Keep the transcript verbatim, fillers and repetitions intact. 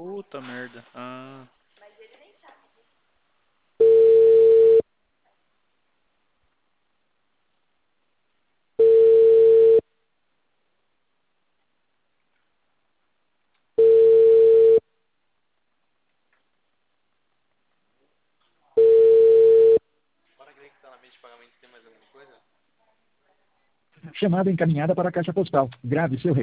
Puta merda. Ah. Chamada encaminhada para a caixa postal. Grave seu recado.